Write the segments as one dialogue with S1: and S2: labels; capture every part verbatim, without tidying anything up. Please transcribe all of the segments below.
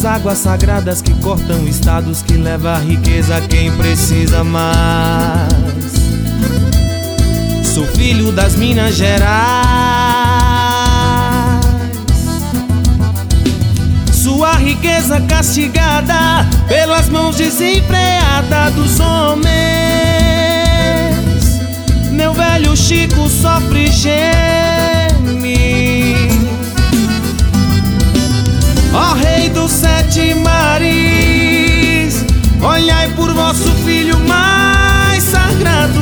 S1: das águas sagradas que cortam estados, que leva a riqueza a quem precisa mais. Sou filho das Minas Gerais, sua riqueza castigada pelas mãos desenfreadas dos homens. Meu velho Chico sofre e geme. Ó Rei dos Sete Mares, olhai por vosso filho mais sagrado.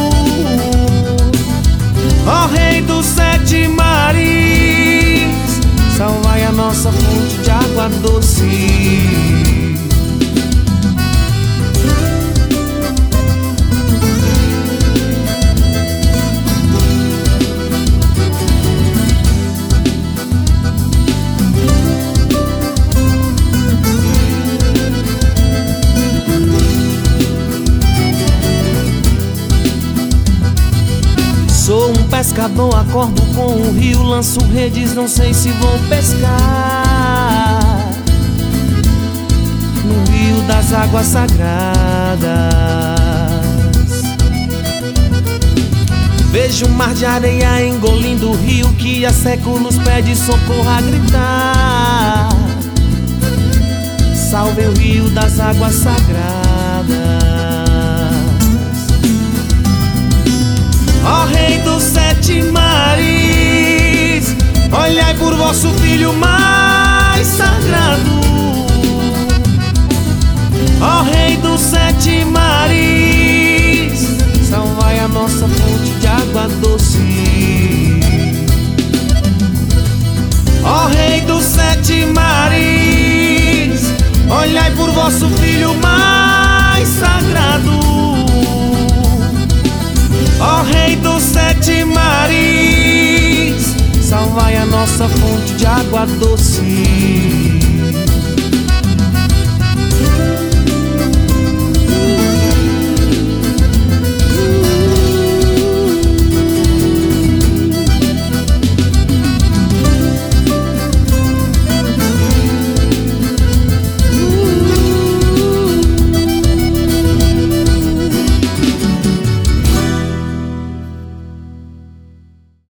S1: Ó Rei dos Sete Mares, salvai a nossa fonte de água doce. Sou um pescador, acordo com o rio, lanço redes, não sei se vou pescar no rio das águas sagradas. Vejo um mar de areia engolindo o rio que há séculos pede socorro a gritar. Salve o rio das águas sagradas. Ó Rei dos Sete Mares, olhai por vosso filho mais sagrado. Ó Rei dos Sete Mares, salvai a nossa fonte de água doce. Ó Rei dos Sete Mares, olhai por vosso filho mais sagrado. Ó Rei dos Sete Mares, salvai a nossa fonte de água doce.